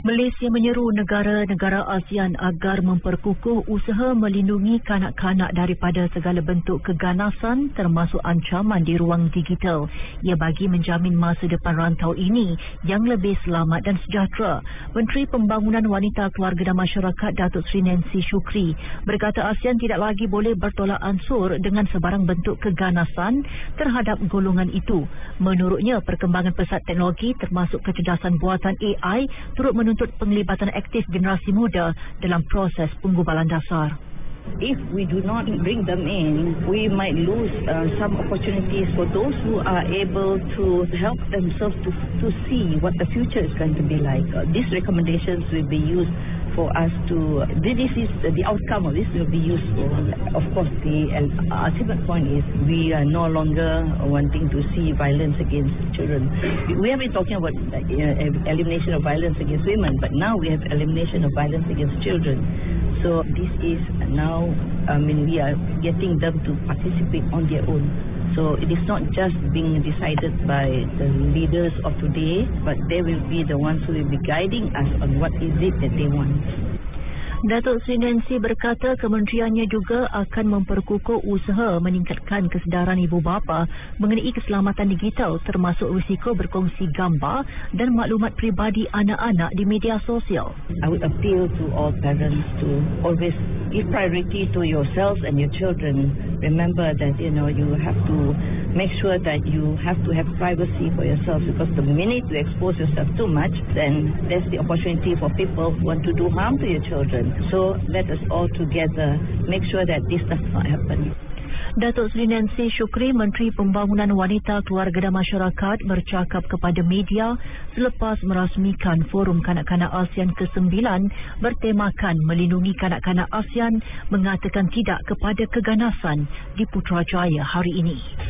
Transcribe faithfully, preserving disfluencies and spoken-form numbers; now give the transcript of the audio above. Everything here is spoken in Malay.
Malaysia menyeru negara-negara ASEAN agar memperkukuh usaha melindungi kanak-kanak daripada segala bentuk keganasan termasuk ancaman di ruang digital. Ia bagi menjamin masa depan rantau ini yang lebih selamat dan sejahtera. Menteri Pembangunan Wanita, Keluarga dan Masyarakat Datuk Seri Nancy Shukri berkata ASEAN tidak lagi boleh bertolak ansur dengan sebarang bentuk keganasan terhadap golongan itu. Menurutnya, perkembangan pesat teknologi termasuk kecerdasan buatan A I turut menuntut penglibatan aktif generasi muda dalam proses penggubalan dasar. If we do not bring them in, we might lose uh, some opportunities for those who are able to help themselves to, to see what the future is going to be like. Uh, these recommendations will be used for us to, this is the outcome of this will be useful. Of course, the ultimate point is we are no longer wanting to see violence against children. We have been talking about uh, elimination of violence against women, but now we have elimination of violence against children. So this is now, I mean, we are getting them to participate on their own. So it is not just being decided by the leaders of today, but they will be the ones who will be guiding us on what is it that they want. Datuk Seri Nancy berkata kementeriannya juga akan memperkukuh usaha meningkatkan kesedaran ibu bapa mengenai keselamatan digital termasuk risiko berkongsi gambar dan maklumat peribadi anak-anak di media sosial. I would appeal to all parents to always give priority to yourselves and your children. Remember that, you know, you have to make sure that you have to have privacy for yourselves, because the minute you expose yourself too much, then there's the opportunity for people who want to do harm to your children. So let us all together make sure that this does not happen. Datuk Seri Nancy Shukri, Menteri Pembangunan Wanita, Keluarga dan Masyarakat bercakap kepada media selepas merasmikan Forum Kanak-Kanak ASEAN ke sembilan bertemakan melindungi kanak-kanak ASEAN mengatakan tidak kepada keganasan di Putrajaya hari ini.